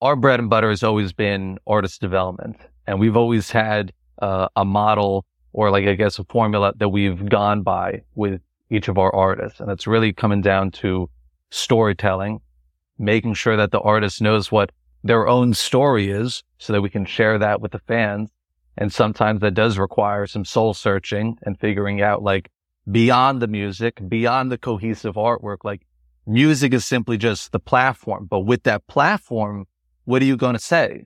our bread and butter has always been artist development. And we've always had a model or like, I guess, a formula that we've gone by with each of our artists. And it's really coming down to storytelling, making sure that the artist knows what their own story is so that we can share that with the fans. And sometimes that does require some soul searching and figuring out like beyond the music, beyond the cohesive artwork, like music is simply just the platform. But with that platform, what are you going to say?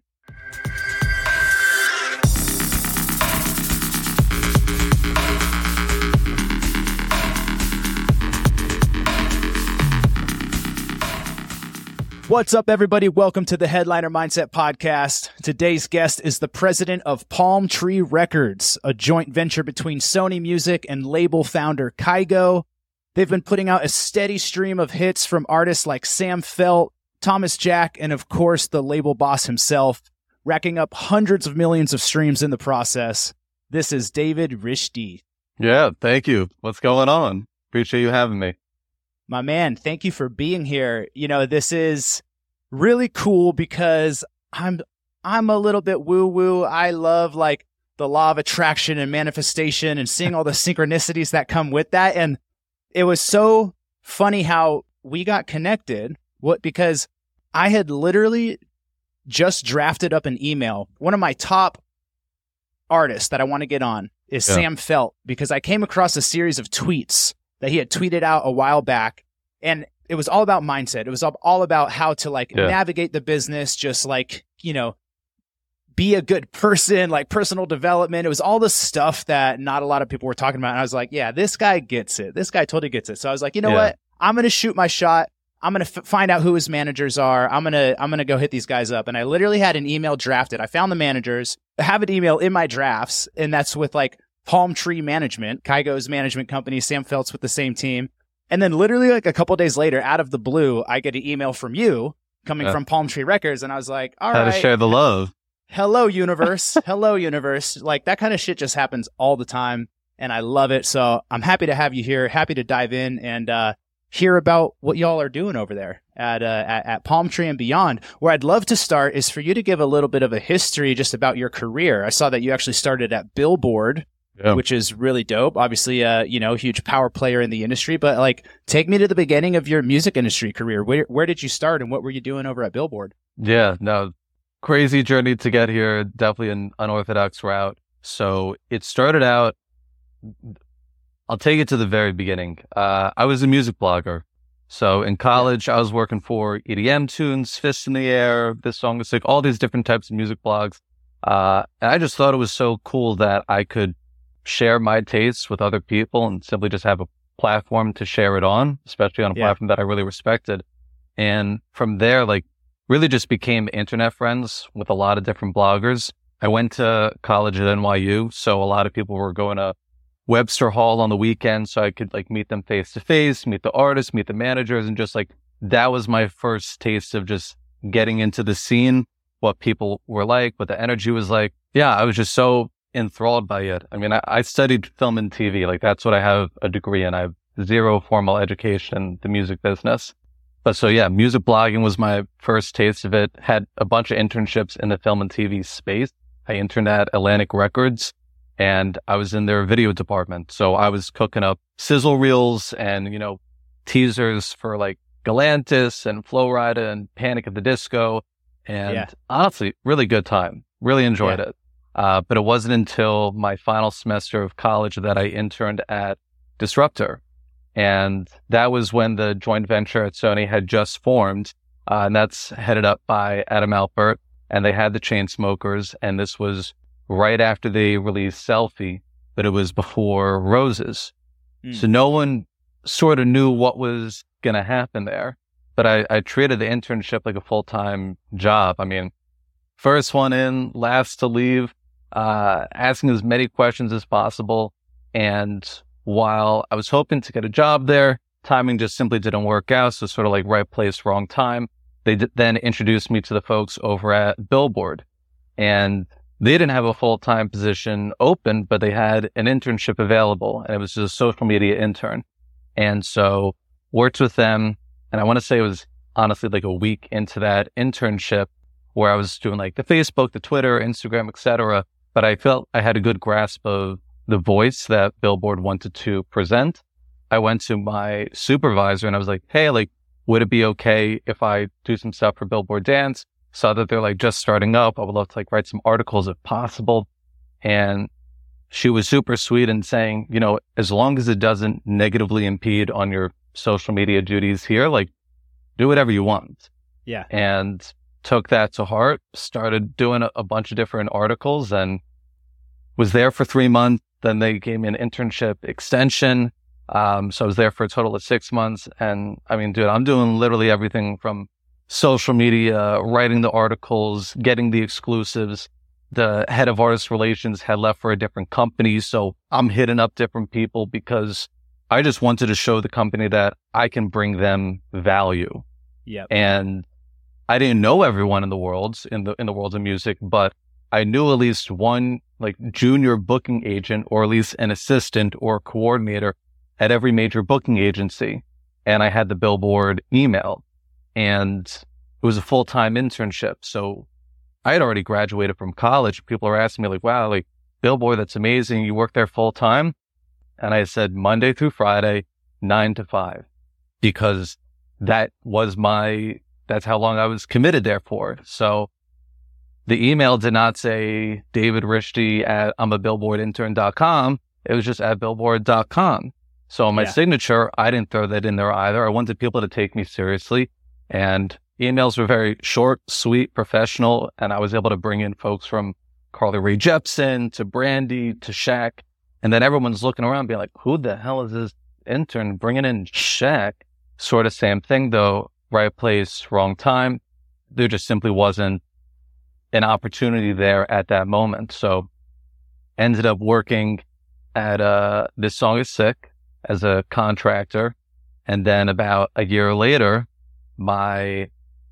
What's up, everybody? Welcome to the Headliner Mindset Podcast. Today's guest is the president of Palm Tree Records, a joint venture between Sony Music and label founder Kygo. They've been putting out a steady stream of hits from artists like Sam Feldt, Thomas Jack, and of course, the label boss himself, racking up hundreds of millions of streams in the process. This is David Rishti. Yeah, thank you. What's going on? Appreciate you having me. My man, thank you for being here. You know, this is really cool because I'm a little bit woo-woo. I love like the law of attraction and manifestation and seeing all the synchronicities that come with that. And it was so funny how we got connected. Because I had literally just drafted up an email. One of my top artists that I want to get on is Sam Feldt, because I came across a series of tweets that he had tweeted out a while back, and it was all about mindset. It was all about how to navigate the business, just like, you know, be a good person, like personal development. It was all the stuff that not a lot of people were talking about. And I was like, yeah, this guy gets it. This guy totally gets it. So I was like, you know what? I'm going to shoot my shot. I'm going to find out who his managers are. I'm going to go hit these guys up. And I literally had an email drafted. I found the managers. I have an email in my drafts, and that's with like Palm Tree Management, Kygo's management company. Sam Feldt's with the same team. And then literally like a couple days later, out of the blue, I get an email from you coming from Palm Tree Records. And I was like, all right. How to share the love. Hello, universe. Hello, universe. Like that kind of shit just happens all the time. And I love it. So I'm happy to have you here. Happy to dive in and hear about what y'all are doing over there at Palm Tree and beyond. Where I'd love to start is for you to give a little bit of a history just about your career. I saw that you actually started at Billboard. Yeah. Which is really dope. Obviously, huge power player in the industry, but like take me to the beginning of your music industry career. Where did you start and what were you doing over at Billboard? Yeah, no, crazy journey to get here. Definitely an unorthodox route. So it started out, I'll take it to the very beginning. I was a music blogger. So in college, I was working for EDM tunes, Fists in the Air, This Song is Sick, all these different types of music blogs. And I just thought it was so cool that I could share my tastes with other people and simply just have a platform to share it on, especially on a platform that I really respected. And from there, like really just became internet friends with a lot of different bloggers. I went to college at NYU. So a lot of people were going to Webster Hall on the weekend. So I could like meet them face to face, meet the artists, meet the managers. And just like, that was my first taste of just getting into the scene, what people were like, what the energy was like. Yeah, I was just so enthralled by it. I mean, I studied film and TV. Like that's what I have a degree in. I have zero formal education in the music business. But so yeah, music blogging was my first taste of it. Had a bunch of internships in the film and TV space. I interned at Atlantic Records and I was in their video department. So I was cooking up sizzle reels and, you know, teasers for like Galantis and Flo Rida and Panic at the Disco. And honestly, really good time. Really enjoyed it. But it wasn't until my final semester of college that I interned at Disruptor. And that was when the joint venture at Sony had just formed. And that's headed up by Adam Alpert. And they had the Chainsmokers. And this was right after they released Selfie, but it was before Roses. So no one sort of knew what was going to happen there. But I treated the internship like a full-time job. I mean, first one in, last to leave. Asking as many questions as possible. And while I was hoping to get a job there, timing just simply didn't work out. So sort of like right place, wrong time. They then introduced me to the folks over at Billboard. And they didn't have a full-time position open, but they had an internship available. And it was just a social media intern. And so worked with them. And I want to say it was honestly like a week into that internship where I was doing like the Facebook, the Twitter, Instagram, etc. But I felt I had a good grasp of the voice that Billboard wanted to present. I went to my supervisor and I was like, hey, like, would it be okay if I do some stuff for Billboard Dance? Saw that they're like just starting up. I would love to like write some articles if possible. And she was super sweet and saying, you know, as long as it doesn't negatively impede on your social media duties here, like do whatever you want. Yeah. And took that to heart, started doing a bunch of different articles and was there for 3 months. Then they gave me an internship extension. So I was there for a total of 6 months. And I mean, dude, I'm doing literally everything from social media, writing the articles, getting the exclusives. The head of artist relations had left for a different company. So I'm hitting up different people because I just wanted to show the company that I can bring them value. Yeah. And I didn't know everyone in the world, in the world of music, but I knew at least one like junior booking agent or at least an assistant or coordinator at every major booking agency. And I had the Billboard email and it was a full-time internship. So I had already graduated from college. People are asking me like, wow, like Billboard, that's amazing. You work there full time. And I said Monday through Friday, 9 to 5, because that's how long I was committed there for. So the email did not say David Rishti at I'mABillboardIntern.com. It was just at billboard.com. So on my signature, I didn't throw that in there either. I wanted people to take me seriously. And emails were very short, sweet, professional. And I was able to bring in folks from Carly Rae Jepsen to Brandy to Shaq. And then everyone's looking around being like, who the hell is this intern bringing in Shaq? Sort of same thing though, right place, wrong time. There just simply wasn't an opportunity there at that moment. So ended up working at This Song Is Sick as a contractor. And then about a year later, my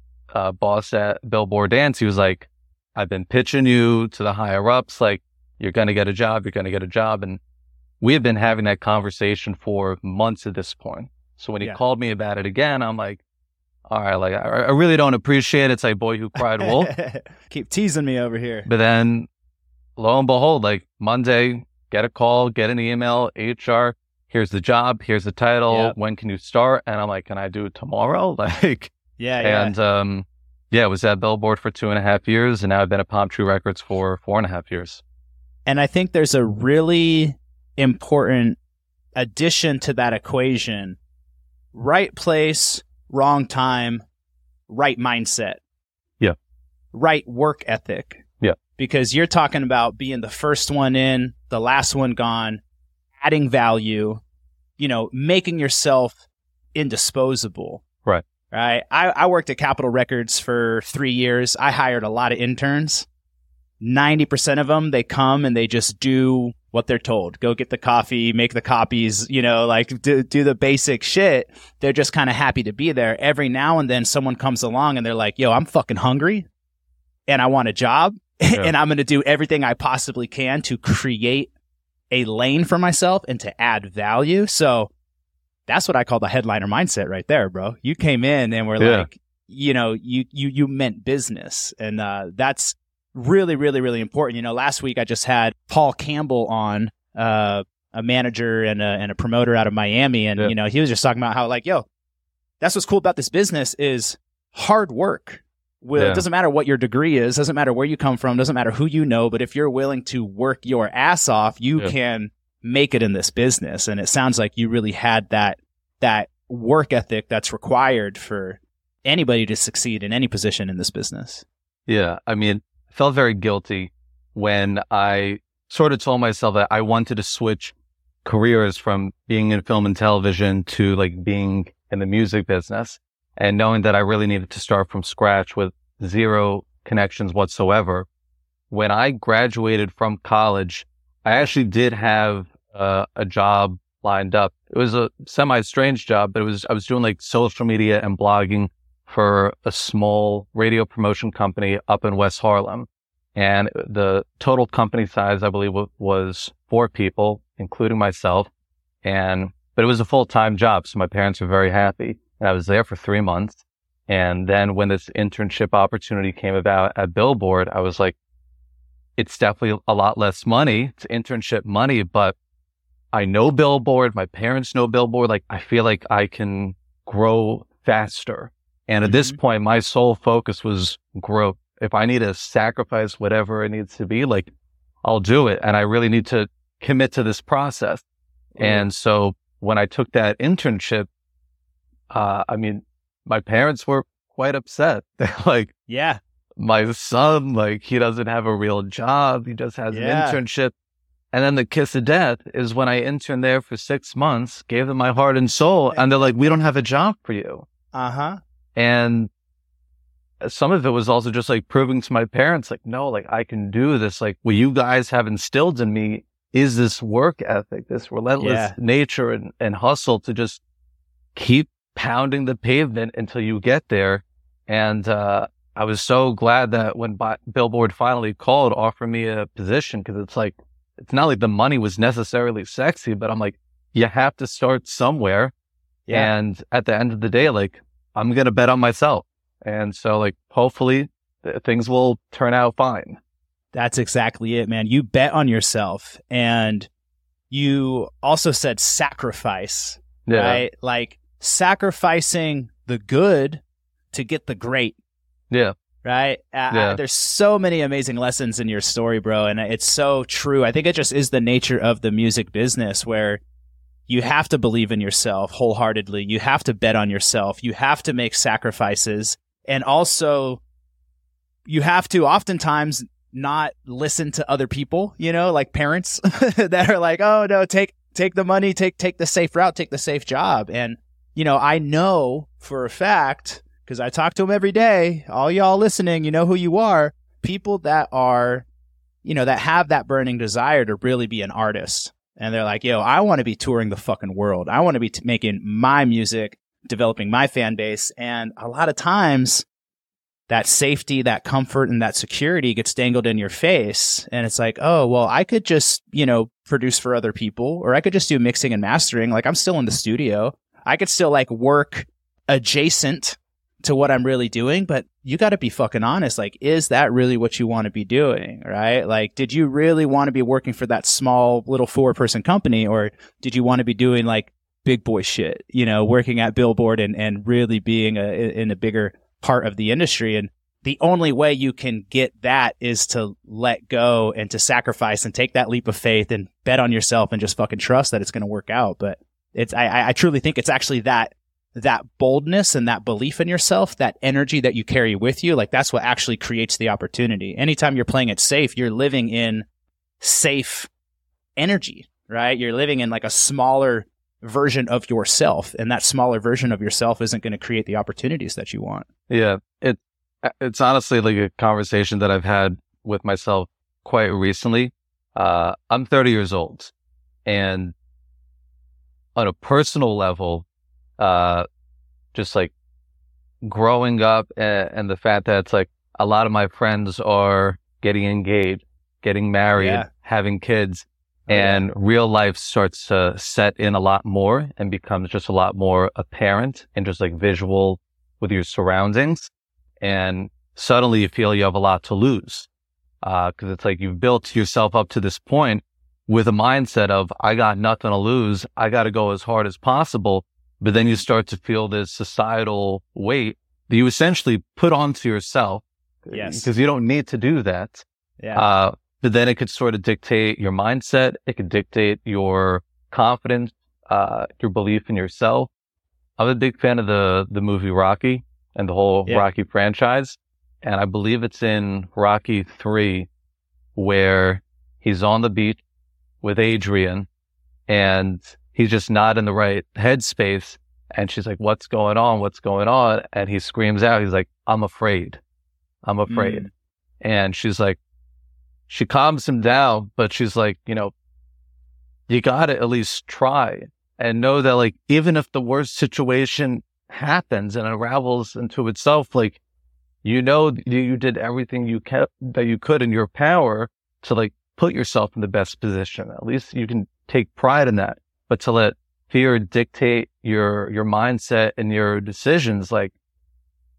boss at Billboard Dance, he was like, I've been pitching you to the higher ups, like, you're going to get a job, you're going to get a job. And we had been having that conversation for months at this point. So when he called me about it again, I'm like, all right, like, I really don't appreciate it. It's like boy who cried wolf. Keep teasing me over here. But then lo and behold, like Monday, get a call, get an email, HR, here's the job, here's the title, when can you start? And I'm like, can I do it tomorrow? Like, and I was at Billboard for 2.5 years, and now I've been at Palm Tree Records for 4.5 years. And I think there's a really important addition to that equation: right place, wrong time, right mindset. Yeah. Right work ethic. Yeah. Because you're talking about being the first one in, the last one gone, adding value, you know, making yourself indisposable. Right. Right. I worked at Capitol Records for 3 years. I hired a lot of interns. 90% of them, they come and they just do what they're told. Go get the coffee, make the copies, you know, like do the basic shit. They're just kind of happy to be there. Every now and then someone comes along and they're like, yo, I'm fucking hungry and I want a job and I'm going to do everything I possibly can to create a lane for myself and to add value. So that's what I call the headliner mindset right there, bro. You came in and were like, you know, you meant business. And that's really, really, really important. You know, last week I just had Paul Campbell on, a manager and a promoter out of Miami. And, you know, he was just talking about how like, yo, that's what's cool about this business is hard work. Well, it doesn't matter what your degree is, doesn't matter where you come from, doesn't matter who you know, but if you're willing to work your ass off, you can make it in this business. And it sounds like you really had that work ethic that's required for anybody to succeed in any position in this business. Yeah. I mean, I felt very guilty when I sort of told myself that I wanted to switch careers from being in film and television to like being in the music business, and knowing that I really needed to start from scratch with zero connections whatsoever. When I graduated from college, I actually did have a job lined up. It was a semi-strange job, but I was doing like social media and blogging for a small radio promotion company up in West Harlem. And the total company size, I believe, was 4 people, including myself. But it was a full-time job, so my parents were very happy. And I was there for 3 months. And then when this internship opportunity came about at Billboard, I was like, it's definitely a lot less money. It's internship money, but I know Billboard. My parents know Billboard. Like, I feel like I can grow faster. And at this point, my sole focus was growth. If I need to sacrifice whatever it needs to be, like, I'll do it. And I really need to commit to this process. And so when I took that internship, I mean, my parents were quite upset. They're like, Yeah. my son, like, he doesn't have a real job. He just has an internship. And then the kiss of death is when I interned there for 6 months, gave them my heart and soul. And they're like, we don't have a job for you. And some of it was also just like proving to my parents, like, no, like, I can do this. Like, what you guys have instilled in me is this work ethic, this relentless nature and hustle to just keep pounding the pavement until you get there. And I was so glad that when Billboard finally called, offering me a position, because it's like, it's not like the money was necessarily sexy, but I'm like, you have to start somewhere. And at the end of the day, like, I'm going to bet on myself. And so, like, hopefully things will turn out fine. That's exactly it, man. You bet on yourself. And you also said sacrifice, right? Like, sacrificing the good to get the great. Right? There's so many amazing lessons in your story, bro. And it's so true. I think it just is the nature of the music business, where you have to believe in yourself wholeheartedly. You have to bet on yourself. You have to make sacrifices. And also, you have to oftentimes not listen to other people, you know, like parents that are like, oh, no, take the money, take the safe route, take the safe job. And, you know, I know for a fact, because I talk to them every day, all y'all listening, you know who you are, people that are, you know, that have that burning desire to really be an artist. And they're like, yo, I want to be touring the fucking world. I want to be making my music, developing my fan base. And a lot of times that safety, that comfort, and that security gets dangled in your face. And it's like, oh, well, I could just, you know, produce for other people, or I could just do mixing and mastering. Like, I'm still in the studio. I could still like work adjacent to what I'm really doing, but you got to be fucking honest. Like, is that really what you want to be doing? Right? Like, did you really want to be working for that small little 4-person company, or did you want to be doing like big boy shit, you know, working at Billboard and really being in a bigger part of the industry? And the only way you can get that is to let go and to sacrifice and take that leap of faith and bet on yourself and just fucking trust that it's going to work out. But I truly think it's actually that boldness and that belief in yourself, that energy that you carry with you, like, that's what actually creates the opportunity. Anytime you're playing it safe, you're living in safe energy, right? You're living in like a smaller version of yourself, and that smaller version of yourself isn't going to create the opportunities that you want. Yeah. It's honestly like a conversation that I've had with myself quite recently. I'm 30 years old, and on a personal level, just like growing up and the fact that it's like a lot of my friends are getting engaged, getting married, having kids, and real life starts to set in a lot more and becomes just a lot more apparent and just like visual with your surroundings. And suddenly you feel you have a lot to lose. 'Cause it's like you've built yourself up to this point with a mindset of, I got nothing to lose. I got to go as hard as possible. But then you start to feel this societal weight that you essentially put onto yourself. Because you don't need to do that. But then it could sort of dictate your mindset. It could dictate your confidence, your belief in yourself. I'm a big fan of the movie Rocky and the whole Rocky franchise. And I believe it's in Rocky 3 where he's on the beach with Adrian and he's just not in the right headspace. And she's like, what's going on? What's going on? And he screams out, he's like, I'm afraid. I'm afraid. And she's like, she calms him down, but she's like, you know, you got to at least try and know that, like, even if the worst situation happens and unravels into itself, like, you know, you did everything that you could in your power to, like, put yourself in the best position. At least you can take pride in that. But to let fear dictate your mindset and your decisions, like,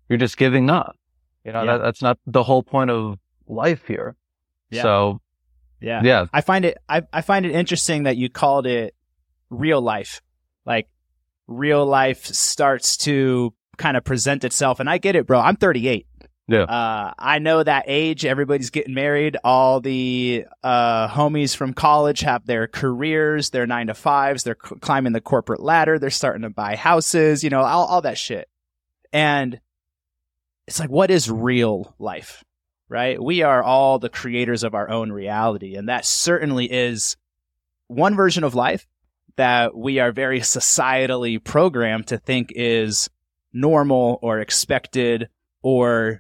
you're just giving up. Yeah. That's not the whole point of life here. Yeah. So yeah. I find it interesting that you called it real life. Like real life starts to kind of present itself. And I get it, bro. I'm 38. Yeah. I know that age. Everybody's getting married. All the homies from college have their careers, their 9-to-5s. They're climbing the corporate ladder. They're starting to buy houses, all that shit. And it's like, what is real life, right? We are all the creators of our own reality. And that certainly is one version of life that we are very societally programmed to think is normal or expected or,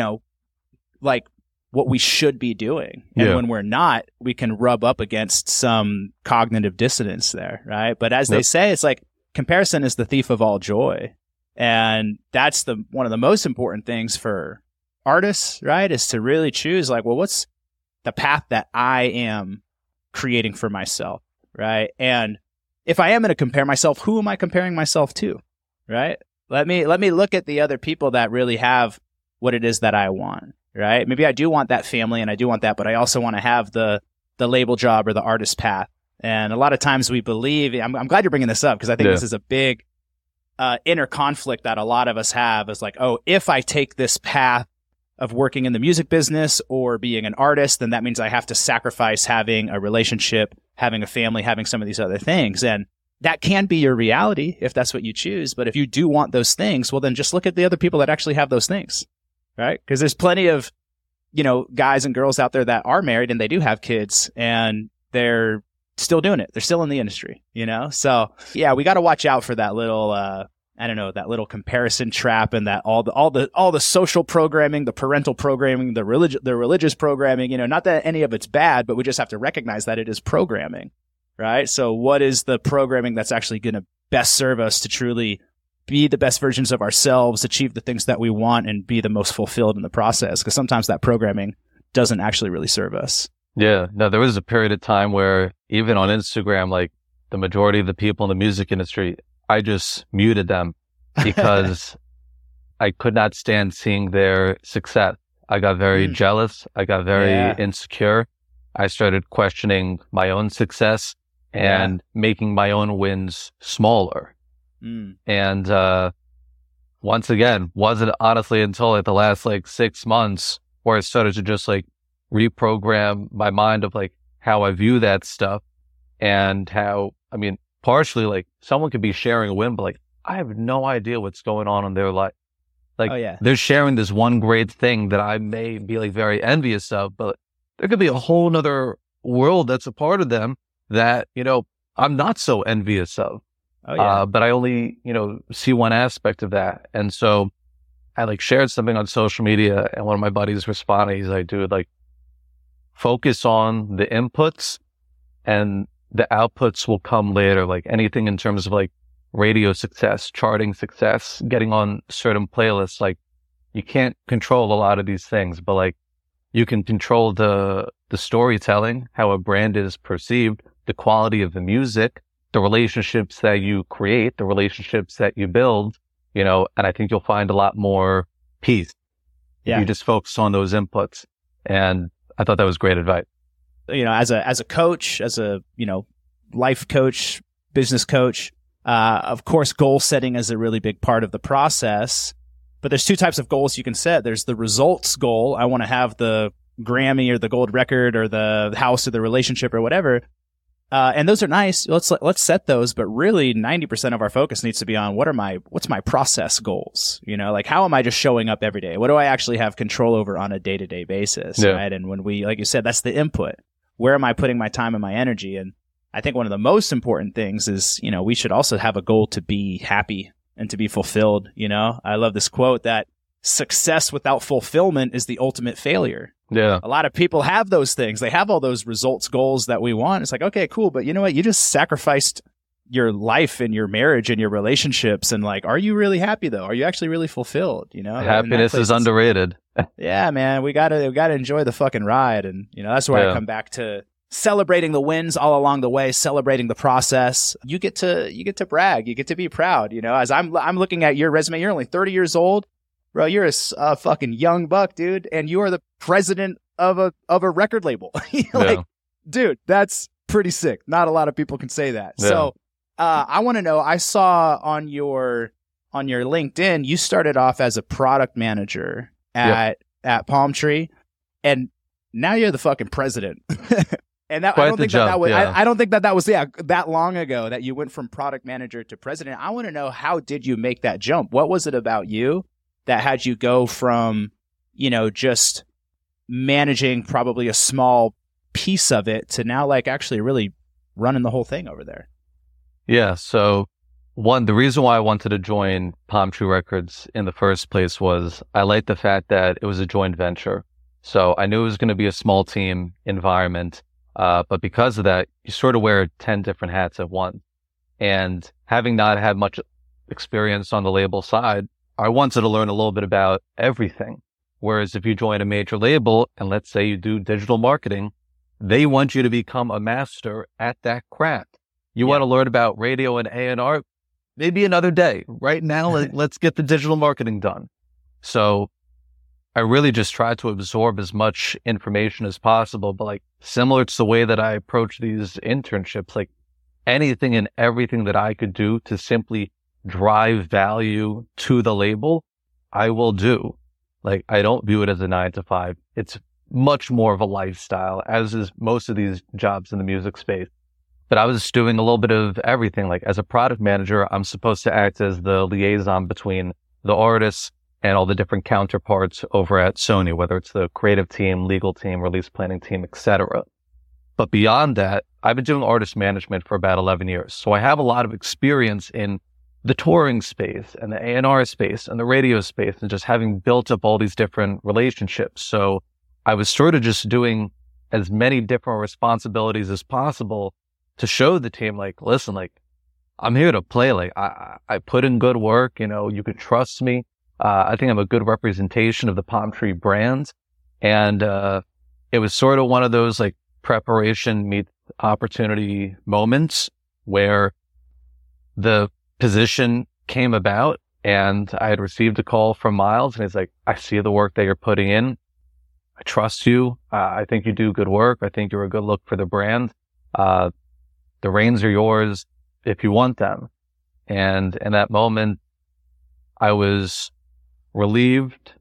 like what we should be doing. And when we're not, we can rub up against some cognitive dissonance there, right? But as they say, it's like comparison is the thief of all joy. And that's one of the most important things for artists, right? Is to really choose like, well, what's the path that I am creating for myself, right? And if I am going to compare myself, who am I comparing myself to, right? Let me look at the other people that really have what it is that I want, right? Maybe I do want that family and I do want that, but I also want to have the label job or the artist path. And a lot of times we believe, I'm glad you're bringing this up because I think this is a big inner conflict that a lot of us have is like, oh, if I take this path of working in the music business or being an artist, then that means I have to sacrifice having a relationship, having a family, having some of these other things. And that can be your reality if that's what you choose. But if you do want those things, well, then just look at the other people that actually have those things, right? Because there's plenty of, guys and girls out there that are married and they do have kids and they're still doing it. They're still in the industry, So yeah, we got to watch out for that little, that little comparison trap and that all the social programming, the parental programming, the religious programming, not that any of it's bad, but we just have to recognize that it is programming, right? So what is the programming that's actually going to best serve us to truly be the best versions of ourselves, achieve the things that we want, and be the most fulfilled in the process? Because sometimes that programming doesn't actually really serve us. Yeah. No, there was a period of time where even on Instagram, like the majority of the people in the music industry, I just muted them because I could not stand seeing their success. I got very jealous. I got very insecure. I started questioning my own success and making my own wins smaller. And once again, wasn't honestly until like the last 6 months where I started to just reprogram my mind of how I view that stuff and how, partially someone could be sharing a win, but I have no idea what's going on in their life. They're sharing this one great thing that I may be very envious of, but there could be a whole nother world that's a part of them that, I'm not so envious of. But I only, see one aspect of that. And so I shared something on social media and one of my buddies responded. He's like, dude, focus on the inputs and the outputs will come later. Anything in terms of radio success, charting success, getting on certain playlists. You can't control a lot of these things, but you can control the storytelling, how a brand is perceived, the quality of the music, the relationships that you create, the relationships that you build, and I think you'll find a lot more peace. Yeah. You just focus on those inputs. And I thought that was great advice. As a coach, as a, life coach, business coach, of course, goal setting is a really big part of the process, but there's two types of goals you can set. There's the results goal. I want to have the Grammy or the gold record or the house or the relationship or whatever. And those are nice. Let's set those, but really 90% of our focus needs to be on what's my process goals? How am I just showing up every day? What do I actually have control over on a day-to-day basis? Right. And when we, like you said, that's the input. Where am I putting my time and my energy? And I think one of the most important things is, we should also have a goal to be happy and to be fulfilled. I love this quote that success without fulfillment is the ultimate failure. Yeah. A lot of people have those things. They have all those results goals that we want. It's okay, cool. But you know what? You just sacrificed your life and your marriage and your relationships. And are you really happy though? Are you actually really fulfilled? Happiness is underrated. Yeah, man. We gotta enjoy the fucking ride. And that's where I come back to celebrating the wins all along the way, celebrating the process. You get to brag. You get to be proud. As I'm looking at your resume, you're only 30 years old. bro, you're a fucking young buck, dude, and you are the president of a record label. Like, Yeah. dude, that's pretty sick. Not a lot of people can say that. Yeah. So, I want to know. I saw on your LinkedIn, you started off as a product manager at Palm Tree, and now you're the fucking president. And that, I don't think that was I don't think that was that long ago that you went from product manager to president. I want to know, how did you make that jump? What was it about you that had you go from, just managing probably a small piece of it to now like actually really running the whole thing over there? Yeah. So the reason why I wanted to join Palm Tree Records in the first place was I liked the fact that it was a joint venture. So I knew it was going to be a small team environment. But because of that, you sort of wear 10 different hats at once. And having not had much experience on the label side, I wanted to learn a little bit about everything. Whereas if you join a major label and let's say you do digital marketing, they want you to become a master at that craft. You want to learn about radio and A&R, maybe another day. Right now, let's get the digital marketing done. So I really just tried to absorb as much information as possible, but like similar to the way that I approach these internships, like anything and everything that I could do to simply drive value to the label, I will do. Like, I don't view it as a 9-to-5. It's much more of a lifestyle, as is most of these jobs in the music space. But I was doing a little bit of everything. Like, as a product manager, I'm supposed to act as the liaison between the artists and all the different counterparts over at Sony, whether it's the creative team, legal team, release planning team, etc. But beyond that, I've been doing artist management for about 11 years. So I have a lot of experience in the touring space and the A&R space and the radio space and just having built up all these different relationships. So I was sort of just doing as many different responsibilities as possible to show the team, like, listen, like, I'm here to play. Like, I put in good work. You can trust me. I think I'm a good representation of the Palm Tree brand. And it was sort of one of those like preparation meets opportunity moments where the position came about and I had received a call from Miles and he's like, I see the work that you're putting in. I trust you. I think you do good work. I think you're a good look for the brand. The reins are yours if you want them. And in that moment, I was relieved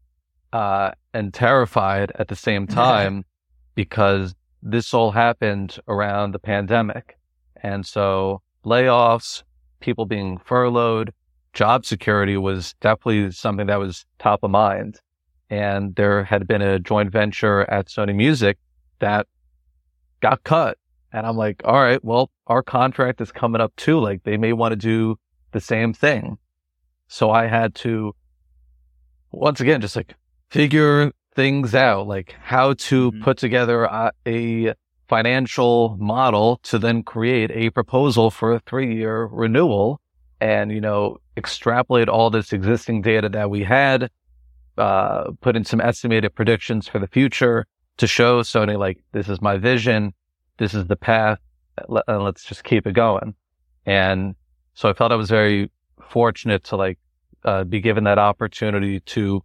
and terrified at the same time because this all happened around the pandemic. And so layoffs, people being furloughed, job security was definitely something that was top of mind. And there had been a joint venture at Sony Music that got cut. And I'm like, all right, well, our contract is coming up too. Like, they may want to do the same thing. So I had to, once again, just like figure things out, like how to put together a financial model to then create a proposal for a 3-year renewal and, extrapolate all this existing data that we had, put in some estimated predictions for the future to show Sony, like, this is my vision. This is the path. Let's just keep it going. And so I felt I was very fortunate to like be given that opportunity to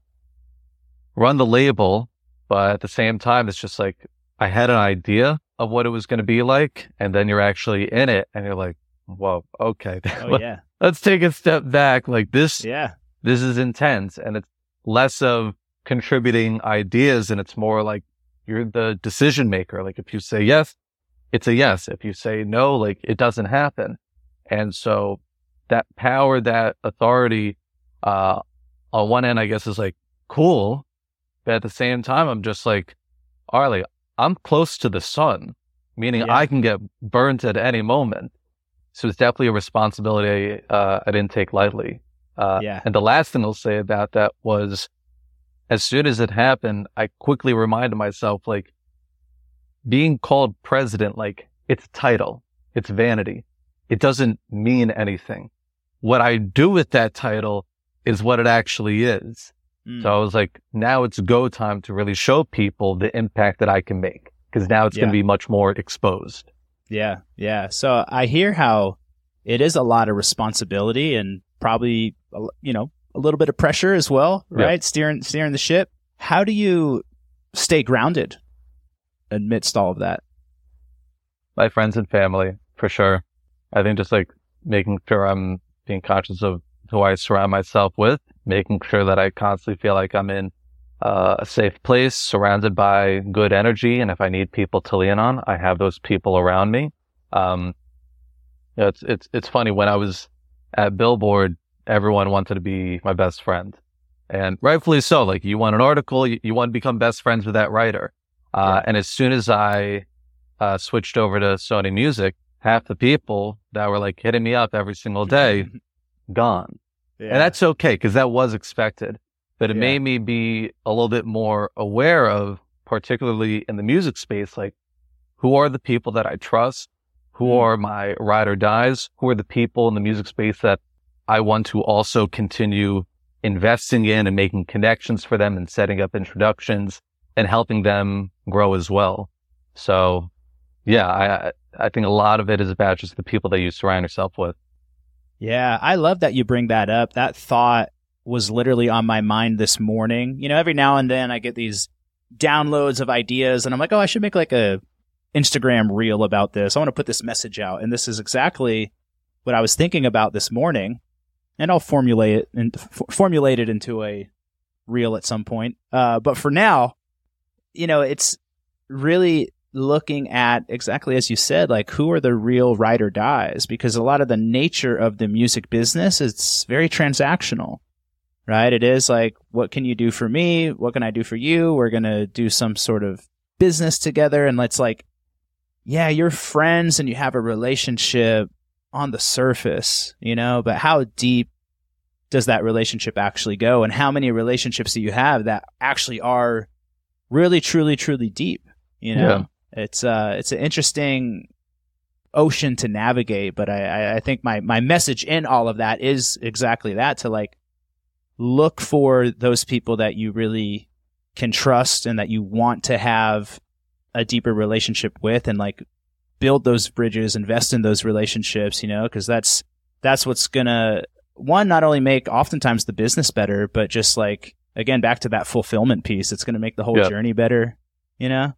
run the label. But at the same time, it's just like I had an idea of what it was going to be like. And then you're actually in it and you're like, whoa, okay. Oh, yeah. Let's take a step back. Like this is intense. And it's less of contributing ideas and it's more like you're the decision maker. Like if you say yes, it's a yes. If you say no, like it doesn't happen. And so that power, that authority, on one end, I guess is like cool. But at the same time, I'm just like, all right, I'm close to the sun, meaning I can get burnt at any moment. So it's definitely a responsibility I didn't take lightly. And the last thing I'll say about that was, as soon as it happened, I quickly reminded myself, like, being called president, like, it's a title, it's vanity. It doesn't mean anything. What I do with that title is what it actually is. So I was like, now it's go time to really show people the impact that I can make, because now it's going to be much more exposed. Yeah. Yeah. So I hear how it is a lot of responsibility and probably, a little bit of pressure as well, right? Yeah. Steering the ship. How do you stay grounded amidst all of that? My friends and family, for sure. I think just like making sure I'm being conscious of who I surround myself with, making sure that I constantly feel like I'm in a safe place, surrounded by good energy. And if I need people to lean on, I have those people around me. It's funny, when I was at Billboard, everyone wanted to be my best friend, and rightfully so. Like, you want an article, you want to become best friends with that writer. And as soon as I switched over to Sony Music, half the people that were like hitting me up every single day, gone. And that's okay, because that was expected. But it made me be a little bit more aware of, particularly in the music space, like, who are the people that I trust? Who are my ride or dies? Who are the people in the music space that I want to also continue investing in and making connections for them and setting up introductions and helping them grow as well? So yeah, I think a lot of it is about just the people that you surround yourself with. Yeah, I love that you bring that up. That thought was literally on my mind this morning. You know, every now and then I get these downloads of ideas and I'm like, oh, I should make like a Instagram reel about this. I want to put this message out. And this is exactly what I was thinking about this morning. And I'll formulate it into a reel at some point. But for now, you know, it's really looking at exactly as you said, like, who are the real ride or dies? Because a lot of the nature of the music business, it's very transactional, right? It is like, what can you do for me? What can I do for you? We're going to do some sort of business together. And it's like, yeah, you're friends and you have a relationship on the surface, you know, but how deep does that relationship actually go? And how many relationships do you have that actually are really, truly, truly deep? You know, it's an interesting ocean to navigate, but I think my message in all of that is exactly that, to like look for those people that you really can trust and that you want to have a deeper relationship with, and like build those bridges, invest in those relationships, you know, because that's what's gonna, one, not only make oftentimes the business better, but just like, again, back to that fulfillment piece, it's gonna make the whole journey better, you know?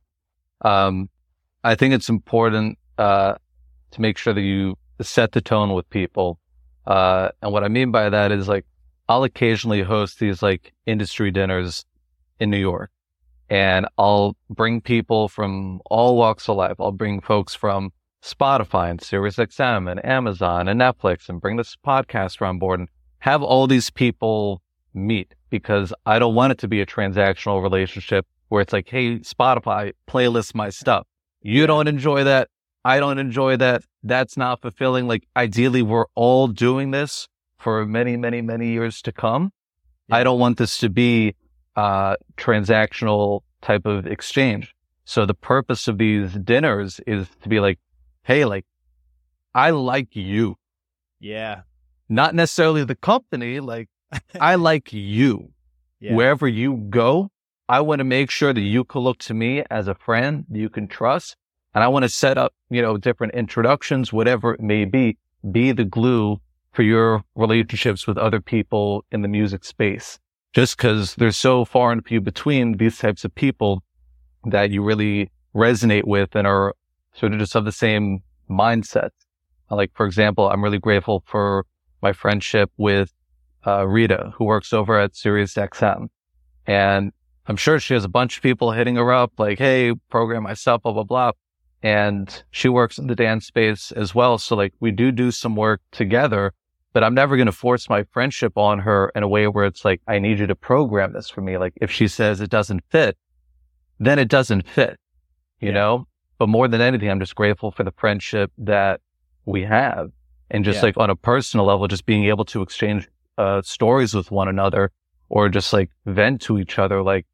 I think it's important to make sure that you set the tone with people. And what I mean by that is, like, I'll occasionally host these like industry dinners in New York. And I'll bring people from all walks of life. I'll bring folks from Spotify and SiriusXM and Amazon and Netflix, and bring this podcaster on board and have all these people meet, because I don't want it to be a transactional relationship where it's like, hey, Spotify, playlist my stuff. You don't enjoy that. I don't enjoy that. That's not fulfilling. Like, ideally, we're all doing this for many, many, many years to come. Yeah. I don't want this to be transactional type of exchange. So the purpose of these dinners is to be like, hey, like, I like you. Yeah. Not necessarily the company. Like, I like you. Yeah. Wherever you go, I want to make sure that you can look to me as a friend you can trust. And I want to set up, you know, different introductions, whatever it may be the glue for your relationships with other people in the music space. Just because there's so far and few between these types of people that you really resonate with and are sort of just of the same mindset. Like, for example, I'm really grateful for my friendship with Rita, who works over at SiriusXM. And I'm sure she has a bunch of people hitting her up like, hey, program myself, blah, blah, blah. And she works in the dance space as well. So like, we do some work together. But I'm never going to force my friendship on her in a way where it's like, I need you to program this for me. Like, if she says it doesn't fit, then it doesn't fit, you know? But more than anything, I'm just grateful for the friendship that we have. And just like on a personal level, just being able to exchange stories with one another, or just like vent to each other. Like,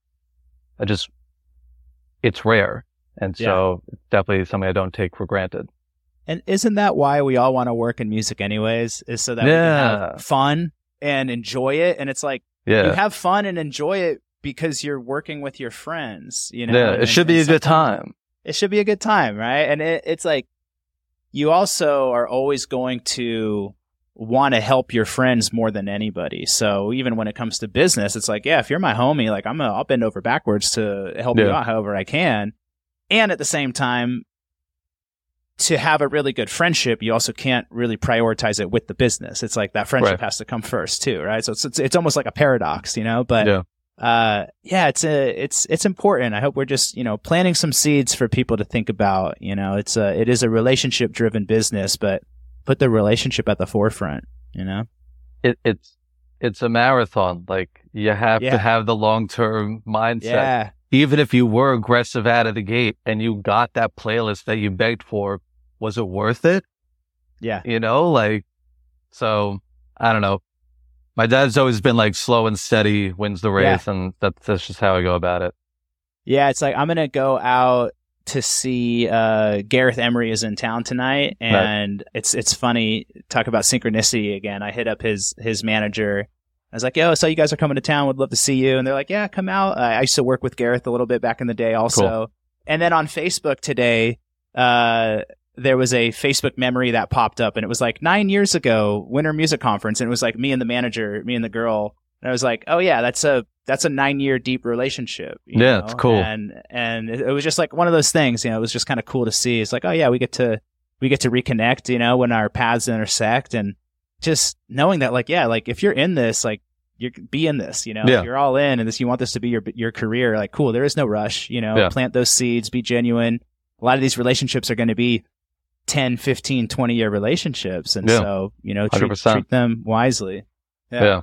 it's rare. And so it's definitely something I don't take for granted. And isn't that why we all want to work in music anyways? Is so that we can have fun and enjoy it. And it's like, you have fun and enjoy it because you're working with your friends, you know? Yeah, it should be a good time. It should be a good time, right? And it's like, you also are always going to want to help your friends more than anybody. So even when it comes to business, it's like, yeah, if you're my homie, like I'll bend over backwards to help you out however I can. And at the same time, to have a really good friendship, you also can't really prioritize it with the business. It's like that friendship has to come first too, right? So it's almost like a paradox, you know. But it's important. I hope we're just, you know, planting some seeds for people to think about. You know, it is a relationship driven business, but put the relationship at the forefront. You know, it's a marathon. Like you have to have the long term mindset. Yeah. Even if you were aggressive out of the gate and you got that playlist that you begged for, was it worth it? Yeah. You know, like, so I don't know. My dad's always been like slow and steady wins the race, and that's just how I go about it. Yeah, it's like I'm going to go out to see Gareth Emery is in town tonight, and it's funny, talk about synchronicity again. I hit up his manager. I was like, yo, so you guys are coming to town, would love to see you. And they're like, yeah, come out. I used to work with Gareth a little bit back in the day also. Cool. And then on Facebook today, there was a Facebook memory that popped up, and it was like 9 years ago, Winter Music Conference. And it was like me and the manager, me and the girl. And I was like, oh yeah, that's a 9-year deep relationship. You know? It's cool. And it was just like one of those things, you know, it was just kind of cool to see. It's like, oh yeah, we get to reconnect, you know, when our paths intersect. And just knowing that, like, yeah, like if you're in this, like be in this, you know, if you're all in and this, you want this to be your career, like, cool. There is no rush, you know, plant those seeds, be genuine. A lot of these relationships are going to be 10, 15, 20-year relationships. And so, you know, treat them wisely. Yeah.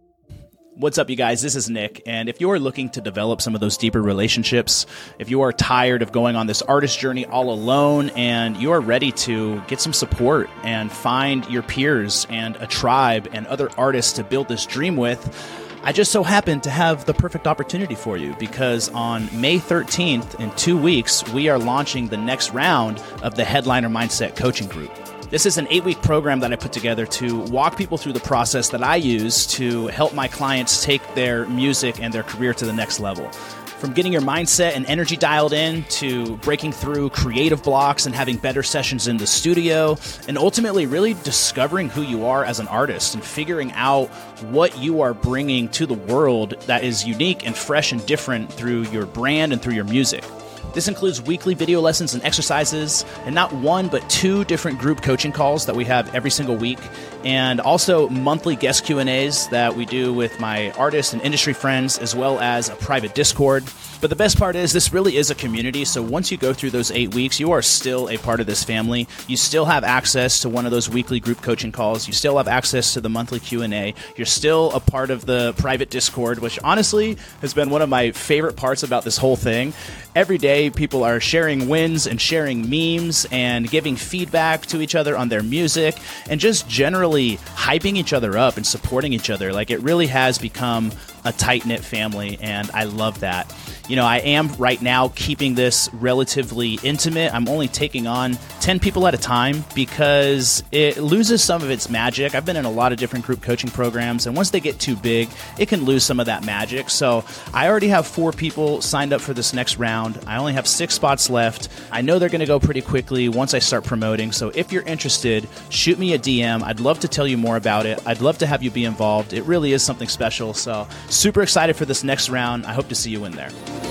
What's up, you guys? This is Nick, and if you're looking to develop some of those deeper relationships, if you are tired of going on this artist journey all alone, and you are ready to get some support and find your peers and a tribe and other artists to build this dream with, I just so happen to have the perfect opportunity for you, because on May 13th, in 2 weeks, we are launching the next round of the Headliner Mindset Coaching Group. This is an 8-week program that I put together to walk people through the process that I use to help my clients take their music and their career to the next level. From getting your mindset and energy dialed in to breaking through creative blocks and having better sessions in the studio, and ultimately really discovering who you are as an artist and figuring out what you are bringing to the world that is unique and fresh and different through your brand and through your music. This includes weekly video lessons and exercises, and not one, but 2 different group coaching calls that we have every single week, and also monthly guest Q&As that we do with my artists and industry friends, as well as a private Discord. But the best part is this really is a community, so once you go through those 8 weeks, you are still a part of this family. You still have access to one of those weekly group coaching calls. You still have access to the monthly Q&A. You're still a part of the private Discord, which honestly has been one of my favorite parts about this whole thing. Every day, people are sharing wins and sharing memes and giving feedback to each other on their music and just generally hyping each other up and supporting each other. Like, it really has become a tight-knit family, and I love that. You know, I am right now keeping this relatively intimate. I'm only taking on 10 people at a time because it loses some of its magic. I've been in a lot of different group coaching programs, and once they get too big, it can lose some of that magic. So I already have 4 people signed up for this next round. I only have 6 spots left. I know they're going to go pretty quickly once I start promoting. So if you're interested, shoot me a DM. I'd love to tell you more about it. I'd love to have you be involved. It really is something special. So super excited for this next round. I hope to see you in there.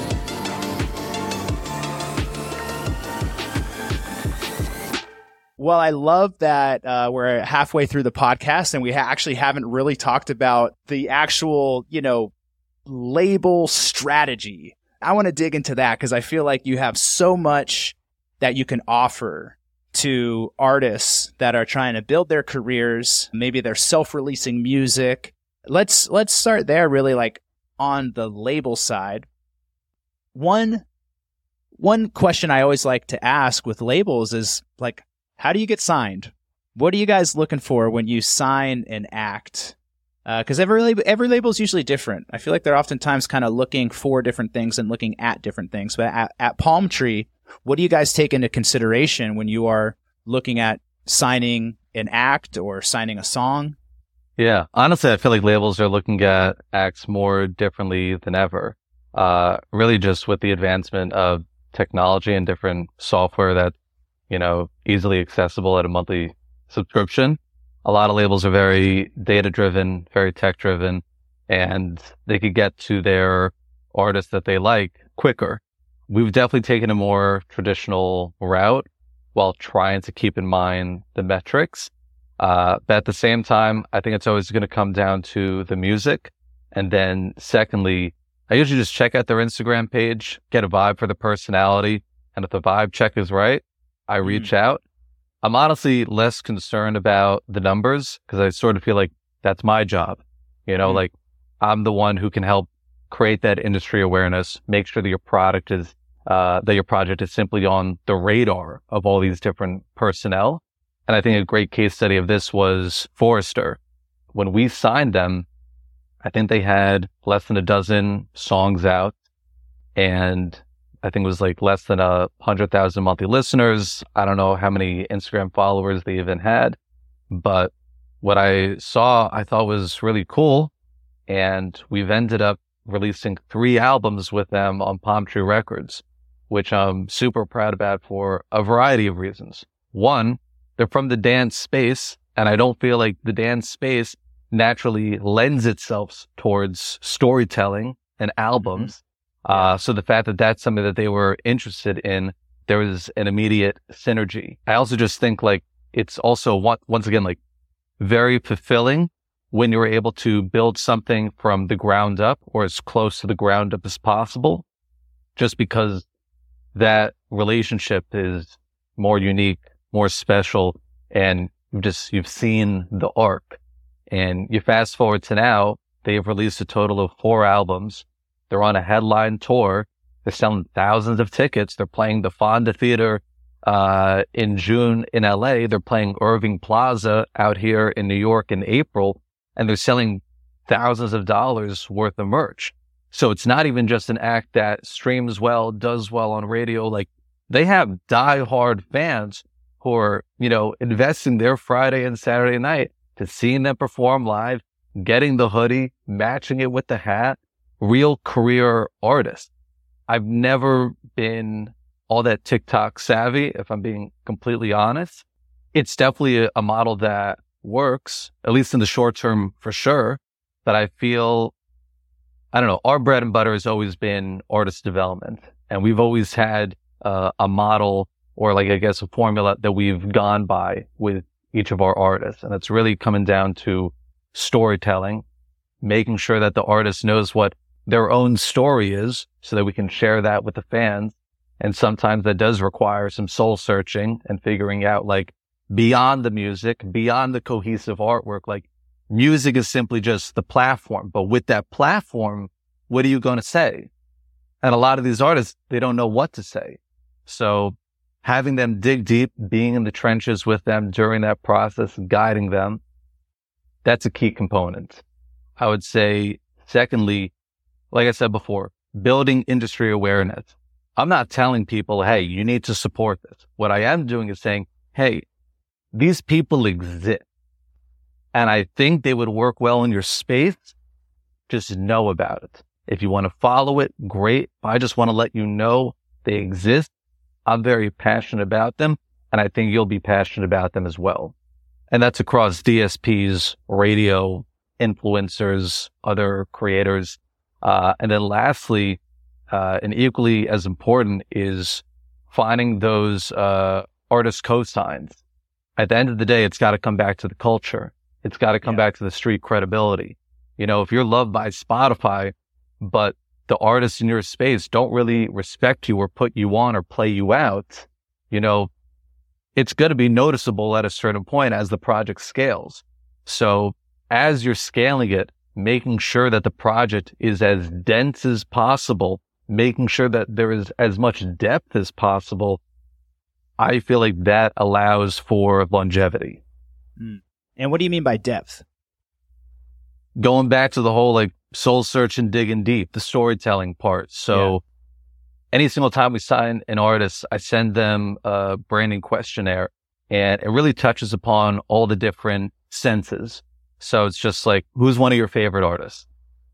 Well, I love that we're halfway through the podcast and we actually haven't really talked about the actual, you know, label strategy. I want to dig into that because I feel like you have so much that you can offer to artists that are trying to build their careers. Maybe they're self-releasing music. Let's start there, really, like on the label side. One question I always like to ask with labels is like, how do you get signed? What are you guys looking for when you sign an act? Because every label is usually different. I feel like they're oftentimes kind of looking for different things and looking at different things. But at Palm Tree, what do you guys take into consideration when you are looking at signing an act or signing a song? Yeah, honestly, I feel like labels are looking at acts more differently than ever. Really just with the advancement of technology and different software that, you know, easily accessible at a monthly subscription. A lot of labels are very data driven, very tech driven, and they could get to their artists that they like quicker. We've definitely taken a more traditional route while trying to keep in mind the metrics. But at the same time, I think it's always going to come down to the music. And then secondly, I usually just check out their Instagram page, get a vibe for the personality. And if the vibe check is right, I reach out. I'm honestly less concerned about the numbers because I sort of feel like that's my job. Like I'm the one who can help create that industry awareness, make sure that your project is simply on the radar of all these different personnel. And I think a great case study of this was Forrester. When we signed them, I think they had less than a dozen songs out, and I think it was like less than 100,000 monthly listeners. I don't know how many Instagram followers they even had, but what I saw, I thought was really cool. And we've ended up releasing 3 albums with them on Palm Tree Records, which I'm super proud about for a variety of reasons. One, they're from the dance space, and I don't feel like the dance space naturally lends itself towards storytelling and albums. So the fact that that's something that they were interested in, there was an immediate synergy. I also just think like it's also once again, like very fulfilling when you're able to build something from the ground up or as close to the ground up as possible, just because that relationship is more unique, more special, and you've seen the arc. And you fast forward to now, they've released a total of 4 albums. They're on a headline tour. They're selling thousands of tickets. They're playing the Fonda Theater in June in LA. They're playing Irving Plaza out here in New York in April. And they're selling thousands of dollars worth of merch. So it's not even just an act that streams well, does well on radio. Like they have diehard fans who are, investing their Friday and Saturday night to seeing them perform live, getting the hoodie, matching it with the hat. Real career artists. I've never been all that TikTok savvy, if I'm being completely honest. It's definitely a model that works, at least in the short term for sure. But I feel, I don't know, our bread and butter has always been artist development. And we've always had a model or like, I guess, a formula that we've gone by with each of our artists. And it's really coming down to storytelling, making sure that the artist knows what their own story is so that we can share that with the fans. And sometimes that does require some soul searching and figuring out like beyond the music, beyond the cohesive artwork, like music is simply just the platform. But with that platform, what are you going to say? And a lot of these artists, they don't know what to say. So having them dig deep, being in the trenches with them during that process, guiding them, that's a key component. I would say, secondly, like I said before, building industry awareness. I'm not telling people, hey, you need to support this. What I am doing is saying, hey, these people exist. And I think they would work well in your space. Just know about it. If you want to follow it, great. I just want to let you know they exist. I'm very passionate about them. And I think you'll be passionate about them as well. And that's across DSPs, radio, influencers, other creators. And then lastly, and equally as important is finding those artist cosigns. At the end of the day, it's got to come back to the culture. It's got to come back to the street credibility. If you're loved by Spotify, but the artists in your space don't really respect you or put you on or play you out, it's going to be noticeable at a certain point as the project scales. So as you're scaling it, making sure that the project is as dense as possible, making sure that there is as much depth as possible, I feel like that allows for longevity. And what do you mean by depth? Going back to the whole like soul search and digging deep, the storytelling part. So any single time we sign an artist, I send them a branding questionnaire, and it really touches upon all the different senses. So it's just like, who's one of your favorite artists?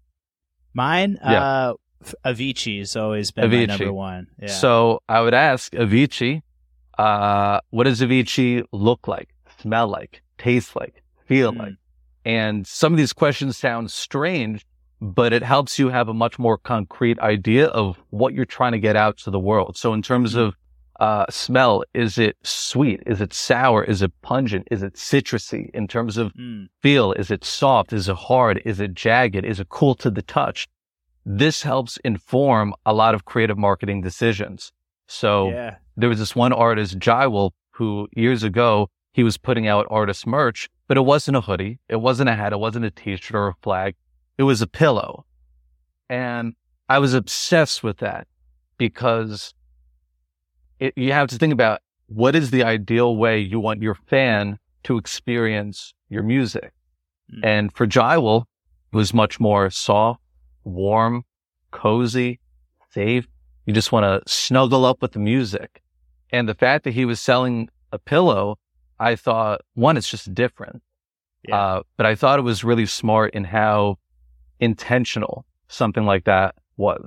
Mine? Avicii has always been my number one. Yeah. So I would ask Avicii, what does Avicii look like, smell like, taste like, feel like? And some of these questions sound strange, but it helps you have a much more concrete idea of what you're trying to get out to the world. So in terms of smell, is it sweet? Is it sour? Is it pungent? Is it citrusy? In terms of feel, is it soft? Is it hard? Is it jagged? Is it cool to the touch? This helps inform a lot of creative marketing decisions. So there was this one artist, Jywel, who years ago, he was putting out artist merch, but it wasn't a hoodie. It wasn't a hat. It wasn't a t-shirt or a flag. It was a pillow. And I was obsessed with that because you have to think about what is the ideal way you want your fan to experience your music. And for Jywel, it was much more soft, warm, cozy, safe. You just want to snuggle up with the music. And the fact that he was selling a pillow, I thought, one, it's just different. But I thought it was really smart in how intentional something like that was.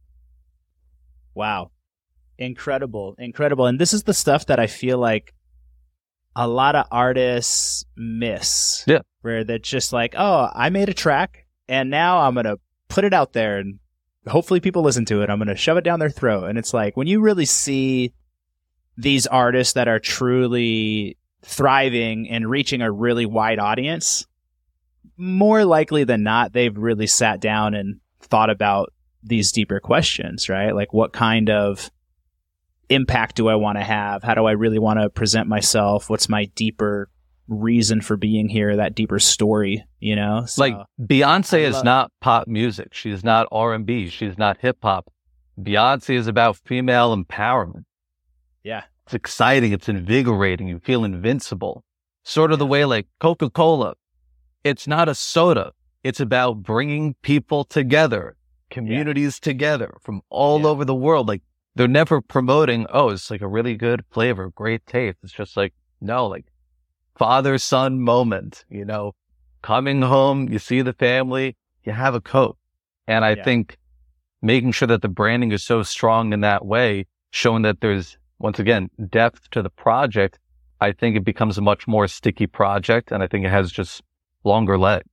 Wow. Incredible. And this is the stuff that I feel like a lot of artists miss. Yeah. Where they're just like, oh, I made a track and now I'm going to put it out there and hopefully people listen to it. I'm going to shove it down their throat. And it's like when you really see these artists that are truly thriving and reaching a really wide audience, more likely than not, they've really sat down and thought about these deeper questions, right? Like what kind of impact do I want to have? How do I really want to present myself? What's my deeper reason for being here? That deeper story, you know? So, like Beyonce is not pop music. She's not R&B. She's not hip hop. Beyonce is about female empowerment. Yeah. It's exciting. It's invigorating. You feel invincible. Sort of the way like Coca-Cola. It's not a soda. It's about bringing people together, communities together from all over the world. Like they're never promoting, oh, it's like a really good flavor, great taste. It's just like, no, like father-son moment, you know, coming home, you see the family, you have a Coke. And I think making sure that the branding is so strong in that way, showing that there's, once again, depth to the project, I think it becomes a much more sticky project. And I think it has just longer legs.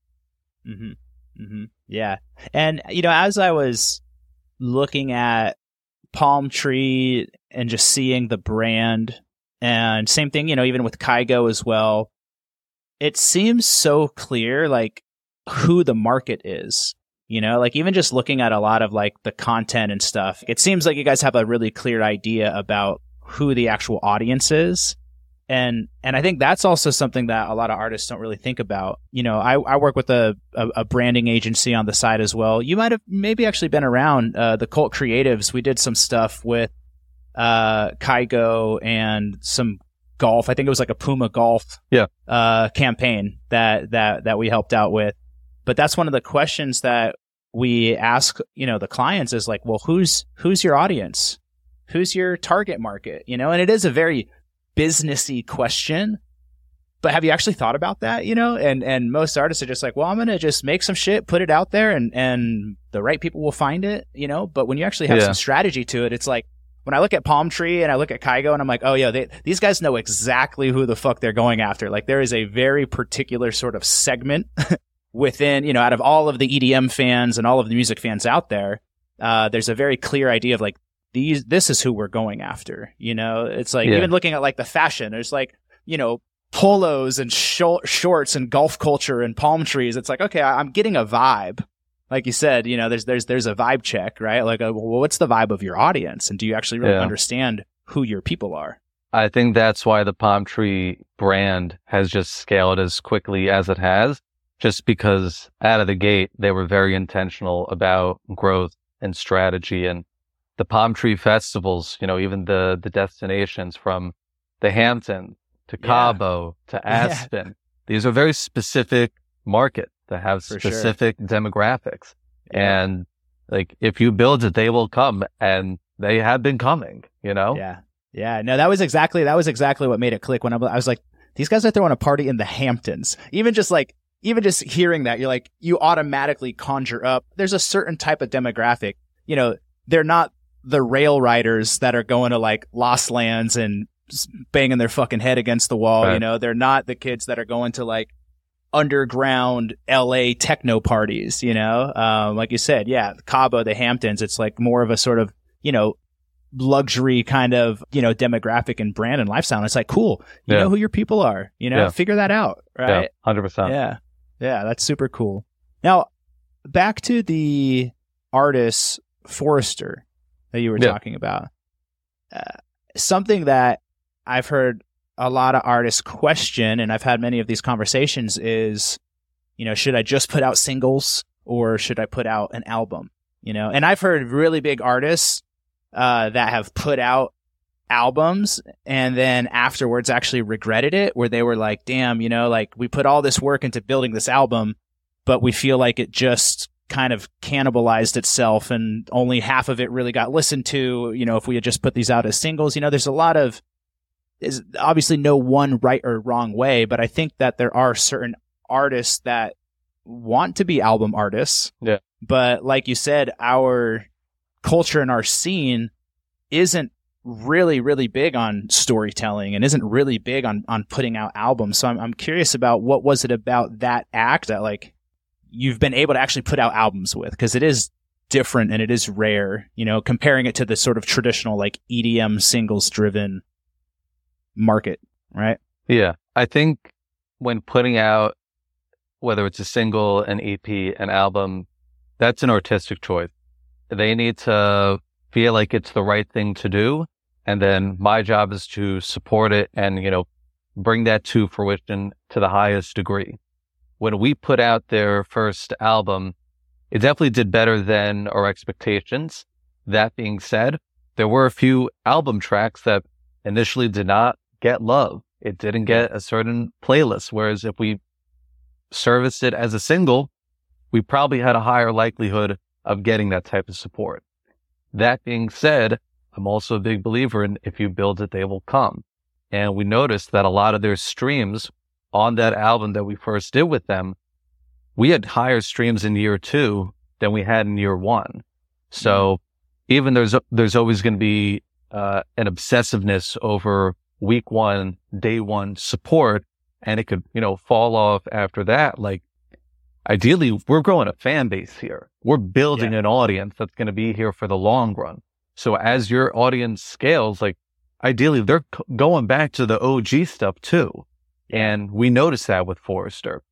Yeah. And, you know, as I was looking at Palm Tree and just seeing the brand and same thing, you know, even with Kygo as well, it seems so clear, like who the market is, you know, like even just looking at a lot of like the content and stuff, it seems like you guys have a really clear idea about who the actual audience is. And I think that's also something that a lot of artists don't really think about. You know, I work with a branding agency on the side as well. You might have maybe actually been around the Cult Creatives. We did some stuff with Kygo and some golf. I think it was like a Puma golf campaign that we helped out with. But that's one of the questions that we ask, you know, the clients is like, well, who's your audience? Who's your target market? You know, and it is a very businessy question, but have you actually thought about that? You know, and most artists are just like, well, I'm going to just make some shit, put it out there and the right people will find it, you know, but when you actually have some strategy to it, it's like when I look at Palm Tree and I look at Kygo and I'm like, oh yeah, these guys know exactly who the fuck they're going after. Like there is a very particular sort of segment within, you know, out of all of the EDM fans and all of the music fans out there, there's a very clear idea of like, this is who we're going after. You know, it's like even looking at like the fashion, there's like, you know, polos and shorts and golf culture and palm trees. It's like, okay, I'm getting a vibe. Like you said, you know, there's a vibe check, right? Like, well, what's the vibe of your audience? And do you actually really understand who your people are? I think that's why the Palm Tree brand has just scaled as quickly as it has, just because out of the gate, they were very intentional about growth and strategy. And the Palm Tree festivals, you know, even the destinations from the Hamptons to Cabo to Aspen, these are very specific markets that have specific demographics. And like, if you build it, they will come, and they have been coming, you know? Yeah. No, that was exactly what made it click when I was like, these guys are throwing a party in the Hamptons. Even just hearing that, you're like, you automatically conjure up, there's a certain type of demographic, you know, they're not the rail riders that are going to like Lost Lands and banging their fucking head against the wall. Right. You know, they're not the kids that are going to like underground LA techno parties, you know? Like you said, yeah, Cabo, the Hamptons, it's like more of a sort of, you know, luxury kind of, you know, demographic and brand and lifestyle. And it's like, cool. You know who your people are, you know, figure that out. Right. Yeah, 100%. Yeah. Yeah. That's super cool. Now back to the artist Forrester that you were talking about. Something that I've heard a lot of artists question, and I've had many of these conversations, is, you know, should I just put out singles or should I put out an album? You know, and I've heard really big artists that have put out albums and then afterwards actually regretted it, where they were like, damn, you know, like we put all this work into building this album, but we feel like it just kind of cannibalized itself and only half of it really got listened to, you know, if we had just put these out as singles. You know, there's obviously no one right or wrong way, but I think that there are certain artists that want to be album artists. Yeah. But like you said, our culture and our scene isn't really, really big on storytelling and isn't really big on putting out albums. So I'm curious about what was it about that act that like you've been able to actually put out albums with, because it is different and it is rare, you know, comparing it to the sort of traditional like EDM singles driven market, right? Yeah. I think when putting out, whether it's a single, an EP, an album, that's an artistic choice. They need to feel like it's the right thing to do. And then my job is to support it and, you know, bring that to fruition to the highest degree. When we put out their first album, it definitely did better than our expectations. That being said, there were a few album tracks that initially did not get love. It didn't get a certain playlist. Whereas if we serviced it as a single, we probably had a higher likelihood of getting that type of support. That being said, I'm also a big believer in if you build it, they will come. And we noticed that a lot of their streams on that album that we first did with them, we had higher streams in year 2 than we had in year 1. So even there's always going to be an obsessiveness over week 1, day 1 support, and it could, you know, fall off after that. Like, ideally, we're growing a fan base here. We're building an audience that's going to be here for the long run. So as your audience scales, like, ideally, they're going back to the OG stuff too. And we noticed that with Forrester.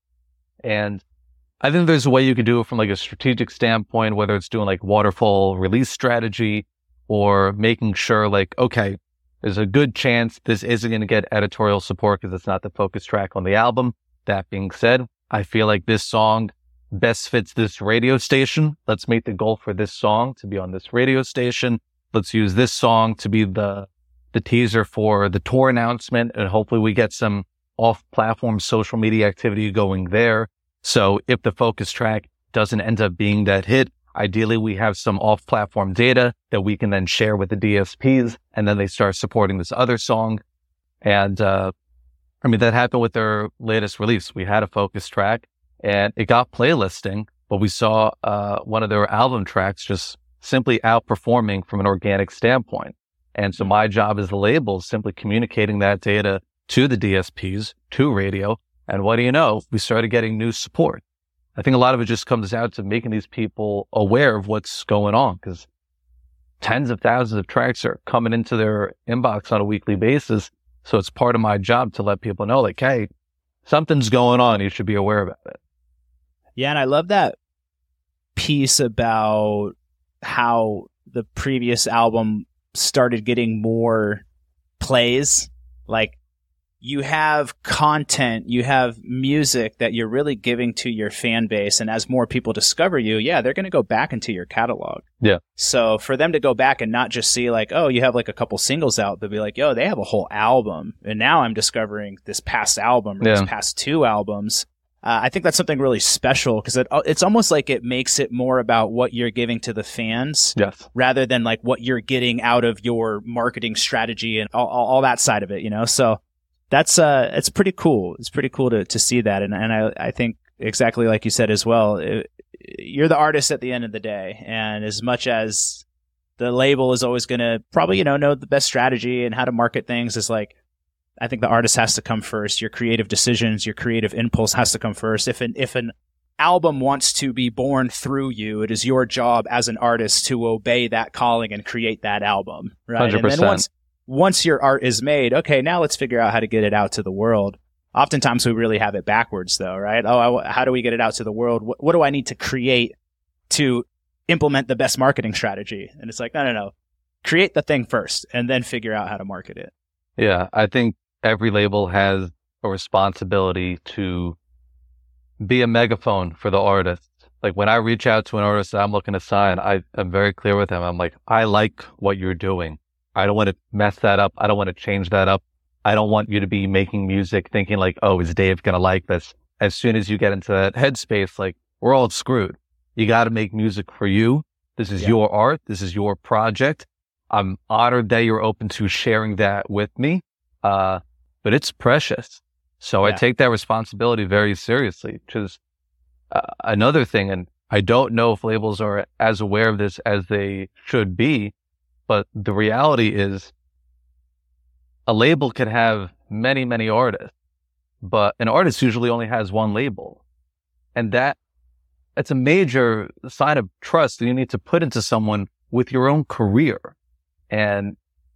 And I think there's a way you could do it from like a strategic standpoint, whether it's doing like waterfall release strategy or making sure like, okay, there's a good chance this isn't going to get editorial support because it's not the focus track on the album. That being said, I feel like this song best fits this radio station. Let's make the goal for this song to be on this radio station. Let's use this song to be the teaser for the tour announcement. And hopefully we get some off-platform social media activity going there. So if the focus track doesn't end up being that hit, ideally we have some off-platform data that we can then share with the DSPs, and then they start supporting this other song. And I mean, that happened with their latest release. We had a focus track and it got playlisting, but we saw one of their album tracks just simply outperforming from an organic standpoint. And so my job as the label is simply communicating that data to the DSPs, to radio. And what do you know? We started getting new support. I think a lot of it just comes down to making these people aware of what's going on, because tens of thousands of tracks are coming into their inbox on a weekly basis. So it's part of my job to let people know, like, hey, something's going on. You should be aware about it. Yeah, and I love that piece about how the previous album started getting more plays. Like, you have content, you have music that you're really giving to your fan base. And as more people discover you, yeah, they're going to go back into your catalog. Yeah. So for them to go back and not just see like, oh, you have like a couple singles out, they'll be like, yo, they have a whole album. And now I'm discovering this past album or these past 2 albums. I think that's something really special, because it's almost like it makes it more about what you're giving to the fans, rather than like what you're getting out of your marketing strategy and all that side of it, you know? So that's it's pretty cool. It's pretty cool to see that. And I think exactly like you said as well, you're the artist at the end of the day. And as much as the label is always going to probably, you know the best strategy and how to market things, is like, I think the artist has to come first. Your creative decisions, your creative impulse has to come first. If an album wants to be born through you, it is your job as an artist to obey that calling and create that album, right? 100%. And then once your art is made, okay, now let's figure out how to get it out to the world. Oftentimes we really have it backwards though, right? How do we get it out to the world? What do I need to create to implement the best marketing strategy? And it's like, no. Create the thing first and then figure out how to market it. Yeah, I think every label has a responsibility to be a megaphone for the artist. Like when I reach out to an artist that I'm looking to sign, I'm very clear with them. I'm like, I like what you're doing. I don't want to mess that up. I don't want to change that up. I don't want you to be making music thinking like, oh, is Dave going to like this? As soon as you get into that headspace, like we're all screwed. You got to make music for you. This is your art. This is your project. I'm honored that you're open to sharing that with me. But it's precious. So I take that responsibility very seriously, which is another thing. And I don't know if labels are as aware of this as they should be, but the reality is a label can have many, many artists, but an artist usually only has one label. And that's a major sign of trust that you need to put into someone with your own career. And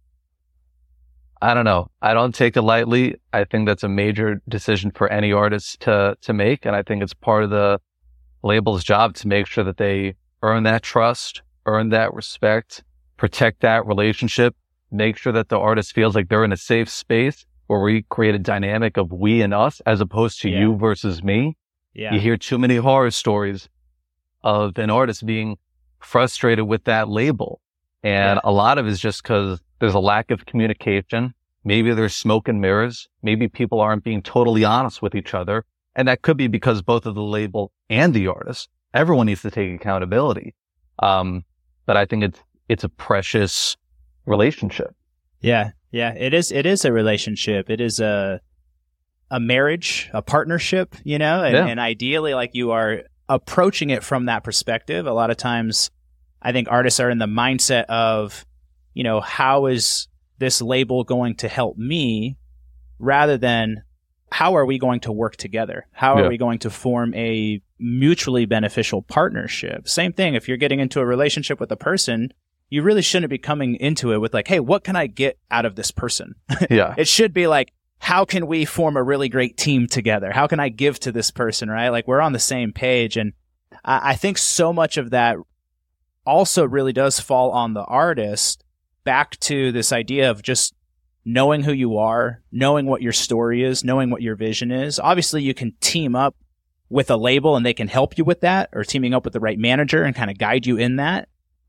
I don't know. I don't take it lightly. I think that's a major decision for any artist to make. And I think it's part of the label's job to make sure that they earn that trust, earn that respect, protect that relationship, make sure that the artist feels like they're in a safe space where we create a dynamic of we and us as opposed to you versus me. Yeah. You hear too many horror stories of an artist being frustrated with that label. And a lot of it is just because there's a lack of communication. Maybe there's smoke and mirrors. Maybe people aren't being totally honest with each other. And that could be because both of the label and the artist, everyone needs to take accountability. But I think it's a precious relationship. Yeah. It is a relationship. It is a marriage, a partnership, and ideally like you are approaching it from that perspective. A lot of times I think artists are in the mindset of, how is this label going to help me rather than how are we going to work together? How are we going to form a mutually beneficial partnership? Same thing. If you're getting into a relationship with a person, you really shouldn't be coming into it with like, hey, what can I get out of this person? Yeah. It should be like, how can we form a really great team together? How can I give to this person, right? Like we're on the same page. And I think so much of that also really does fall on the artist, back to this idea of just knowing who you are, knowing what your story is, knowing what your vision is. Obviously, you can team up with a label and they can help you with that, or teaming up with the right manager and kind of guide you in that.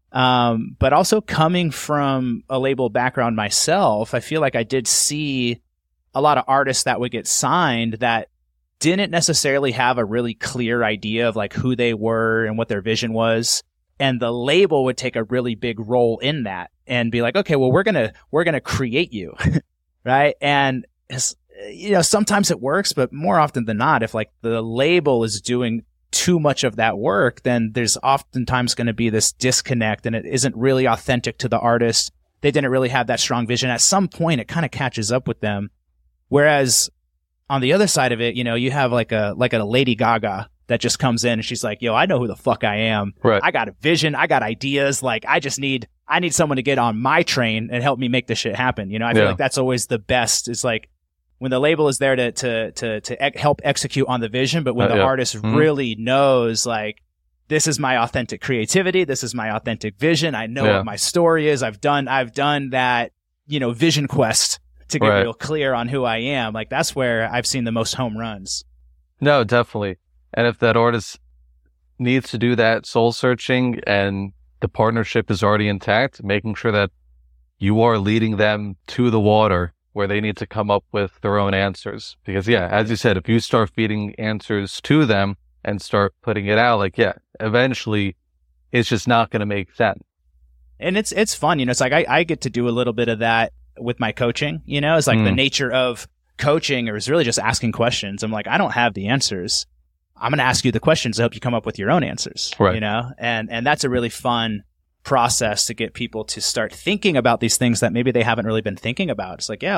But also coming from a label background myself, I feel like I did see a lot of artists that would get signed that didn't necessarily have a really clear idea of like who they were and what their vision was. And the label would take a really big role in that and be like, okay, well, we're going to create you. Right. And sometimes it works, but more often than not, if like the label is doing too much of that work, then there's oftentimes going to be this disconnect and it isn't really authentic to the artist. They didn't really have that strong vision. At some point, it kind of catches up with them. Whereas on the other side of it, you have like a Lady Gaga that just comes in and she's like, yo, I know who the fuck I am. Right. I got a vision. I got ideas. Like, I need someone to get on my train and help me make this shit happen. I feel like that's always the best. It's like when the label is there to help execute on the vision, but when the artist really knows, like, this is my authentic creativity. This is my authentic vision. I know what my story is. I've done that, vision quest to get real clear on who I am. Like, that's where I've seen the most home runs. No, definitely. And if that artist needs to do that soul searching and the partnership is already intact, making sure that you are leading them to the water where they need to come up with their own answers. Because as you said, if you start feeding answers to them and start putting it out, like, eventually it's just not going to make sense. And it's fun, it's like I get to do a little bit of that with my coaching, it's like the nature of coaching is really just asking questions. I'm like, I don't have the answers. I'm going to ask you the questions to help you come up with your own answers, and that's a really fun process to get people to start thinking about these things that maybe they haven't really been thinking about. It's like,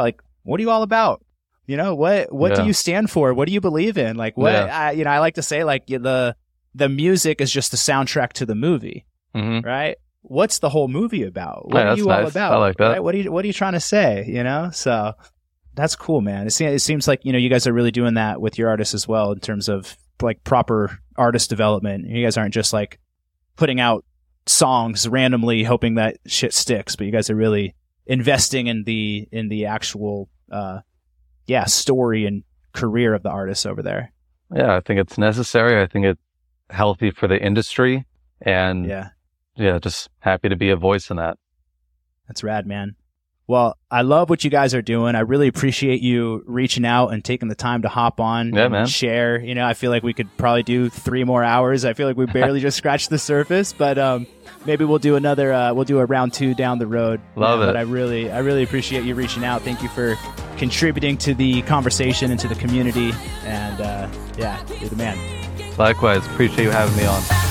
what are you all about? You know, what Yeah. do you stand for? What do you believe in? Like, what, Yeah. I like to say, like, the music is just the soundtrack to the movie, Mm-hmm. right? What's the whole movie about? What Yeah, are that's you all nice. about? I like that. Right? What are you trying to say? You know, so that's cool, man. It seems like, you know, you guys are really doing that with your artists as well in terms of like proper artist development. You guys aren't just like putting out songs randomly hoping that shit sticks, but you guys are really investing in the actual story and career of the artists over there. Yeah, I think it's necessary. I think it's healthy for the industry, and yeah, just happy to be a voice in that. That's rad, man. Well, I love what you guys are doing. I really appreciate you reaching out and taking the time to hop on and man. share. You know, I feel like we could probably do 3 more hours. I feel like we barely just scratched the surface, but maybe we'll do we'll do a round 2 down the road. Love it. But I really appreciate you reaching out. Thank you for contributing to the conversation and to the community. And you're the man. Likewise, appreciate you having me on.